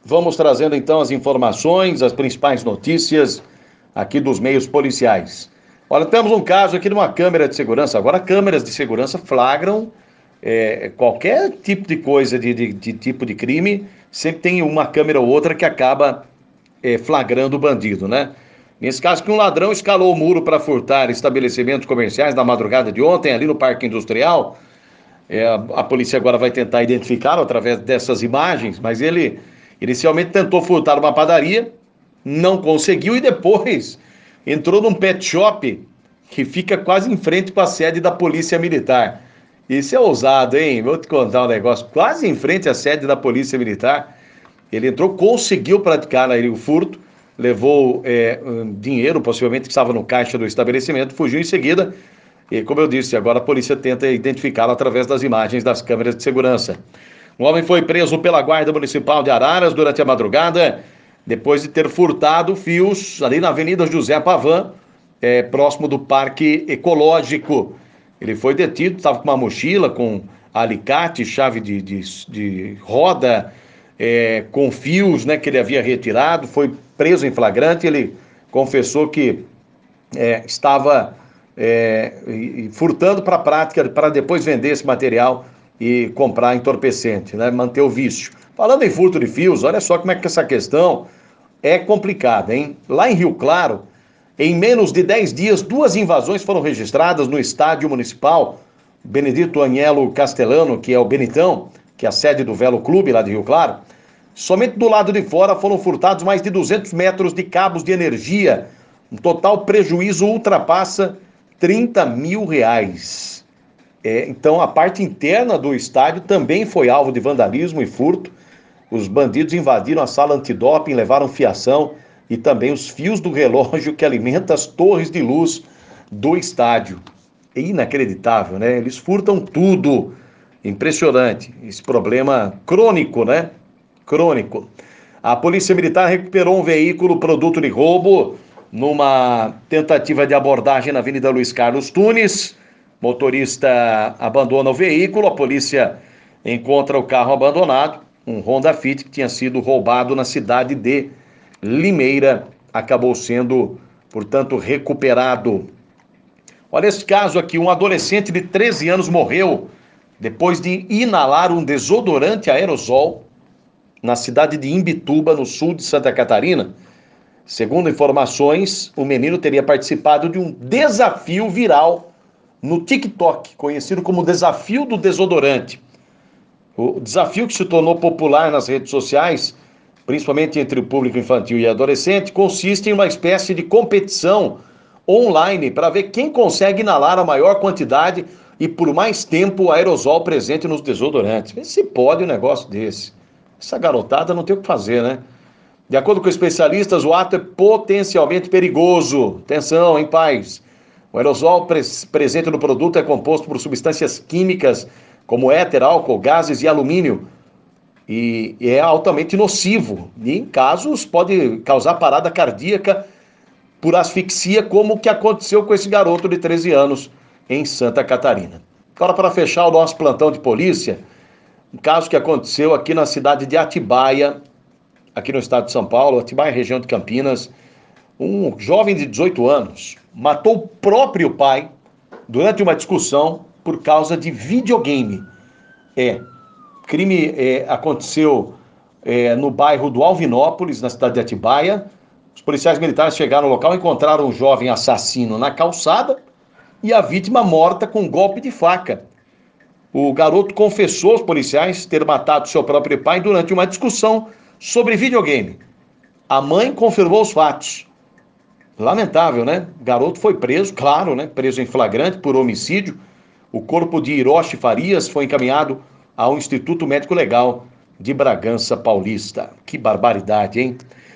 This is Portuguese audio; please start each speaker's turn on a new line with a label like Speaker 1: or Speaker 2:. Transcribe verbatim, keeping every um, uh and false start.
Speaker 1: Vamos trazendo então as informações, as principais notícias aqui dos meios policiais. Olha, temos um caso aqui de uma câmera de segurança. Agora, câmeras de segurança flagram é, qualquer tipo de coisa, de, de, de tipo de crime, sempre tem uma câmera ou outra que acaba é, flagrando o bandido, né? Nesse caso, que um ladrão escalou o muro para furtar estabelecimentos comerciais na madrugada de ontem, ali no Parque Industrial. É, a, a polícia agora vai tentar identificá-lo através dessas imagens, mas ele inicialmente tentou furtar uma padaria, não conseguiu e depois entrou num pet shop que fica quase em frente com a sede da Polícia Militar. Isso é ousado, hein? Vou te contar um negócio. Quase em frente à sede da Polícia Militar, ele entrou, conseguiu praticar aí o furto, levou é, um dinheiro, possivelmente que estava no caixa do estabelecimento, fugiu em seguida. E, como eu disse, agora a polícia tenta identificá-lo através das imagens das câmeras de segurança. Um homem foi preso pela Guarda Municipal de Araras durante a madrugada, depois de ter furtado fios ali na Avenida José Pavan, é, próximo do Parque Ecológico. Ele foi detido, estava com uma mochila, com alicate, chave de, de, de roda, é, com fios, né, que ele havia retirado, foi preso em flagrante. Ele confessou que é, estava é, furtando para a prática, para depois vender esse material e comprar entorpecente, né? Manter o vício. Falando em furto de fios, olha só como é que essa questão é complicada, hein? Lá em Rio Claro, em menos de dez dias, duas invasões foram registradas no estádio municipal Benedito Anielo Castellano, que é o Benitão, que é a sede do Velo Clube lá de Rio Claro. Somente do lado de fora foram furtados mais de duzentos metros de cabos de energia. Um total prejuízo ultrapassa trinta mil reais. É, então, a parte interna do estádio também foi alvo de vandalismo e furto. Os bandidos invadiram a sala antidoping, levaram fiação e também os fios do relógio que alimenta as torres de luz do estádio. É inacreditável, né? Eles furtam tudo. Impressionante. Esse problema crônico, né? Crônico. A Polícia Militar recuperou um veículo produto de roubo numa tentativa de abordagem na Avenida Luiz Carlos Tunes. Motorista abandona o veículo, a polícia encontra o carro abandonado, um Honda Fit que tinha sido roubado na cidade de Limeira, acabou sendo, portanto, recuperado. Olha esse caso aqui, um adolescente de treze anos morreu depois de inalar um desodorante aerosol na cidade de Imbituba, no sul de Santa Catarina. Segundo informações, o menino teria participado de um desafio viral no TikTok, conhecido como Desafio do Desodorante. O desafio, que se tornou popular nas redes sociais, principalmente entre o público infantil e adolescente, consiste em uma espécie de competição online para ver quem consegue inalar a maior quantidade e por mais tempo o aerosol presente nos desodorantes. Vê se pode um negócio desse. Essa garotada não tem o que fazer, né? De acordo com especialistas, o ato é potencialmente perigoso. Atenção, hein, pais? O aerosol pres- presente no produto é composto por substâncias químicas como éter, álcool, gases e alumínio. E, e é altamente nocivo. E, em casos, pode causar parada cardíaca por asfixia, como o que aconteceu com esse garoto de treze anos em Santa Catarina. Agora, para fechar o nosso plantão de polícia, um caso que aconteceu aqui na cidade de Atibaia, aqui no estado de São Paulo, Atibaia, região de Campinas. Um jovem de dezoito anos matou o próprio pai durante uma discussão por causa de videogame. É, crime é, aconteceu é, no bairro do Alvinópolis, na cidade de Atibaia. Os policiais militares chegaram no local, encontraram um jovem assassino na calçada e a vítima morta com um golpe de faca. O garoto confessou aos policiais ter matado seu próprio pai durante uma discussão sobre videogame. A mãe confirmou os fatos. Lamentável, né? O garoto foi preso, claro, né? Preso em flagrante por homicídio. O corpo de Hiroshi Farias foi encaminhado ao Instituto Médico Legal de Bragança Paulista. Que barbaridade, hein?